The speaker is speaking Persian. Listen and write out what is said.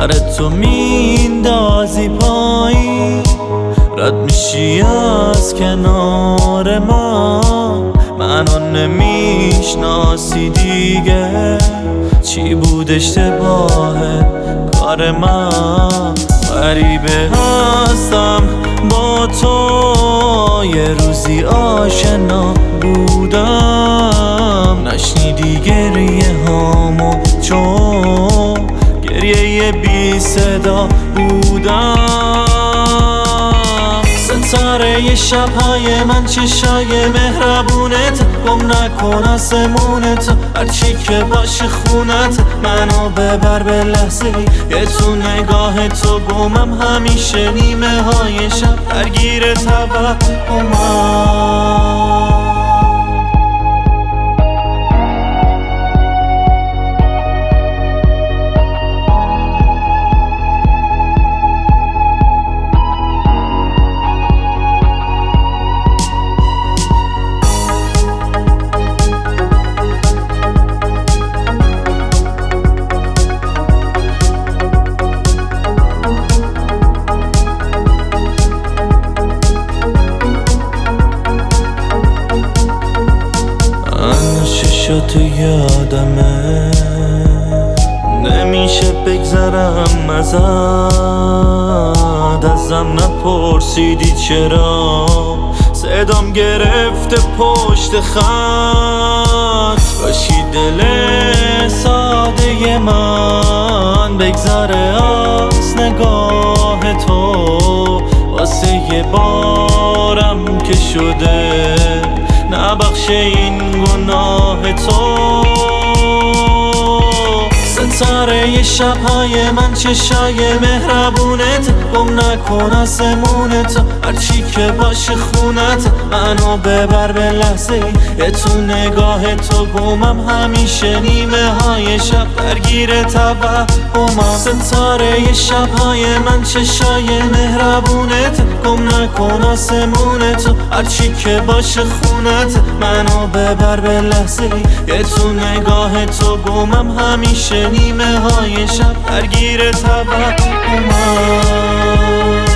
سر تو میندازی پایین، رد میشی از کنار منو نمیشناسی دیگه. چی بود اشتباه کار من؟ غریبه هستم با تو، یه روزی آشنا بودم، نشنیدی گریه هامو چون گریه بی صدا بودم. ستاره شبهای من چشای مهربونت، گم نکن آسمونت، هرچی که باشه خونت، منو ببر به لحظه یه تو نگاه تو گمم، همیشه نیمه های شب درگیر توهمم. تو یادمه، نمیشه بگذرم ازم نپرسیدی چرا، صدام گرفته پشت خط، باشی دل ساده من بگذره از نگاه تو، واسه یه بارم که شده نبخشه این گناه تو. ستاره شبهای من چشای مهربونت، گم نکن آسمونت، هرچی که باشه خونت، منو ببر به لحظه یه تو نگاه تو گمم، همیشه نیمه های شب درگیر توهمم. ستاره شبهای من چشای مهربونت، گم نکن آسمونت، هرچی که باشه خونت، منو ببر به لحظه یه تو نگاه تو گمم، همیشه نیمه های شب درگیر توهمم.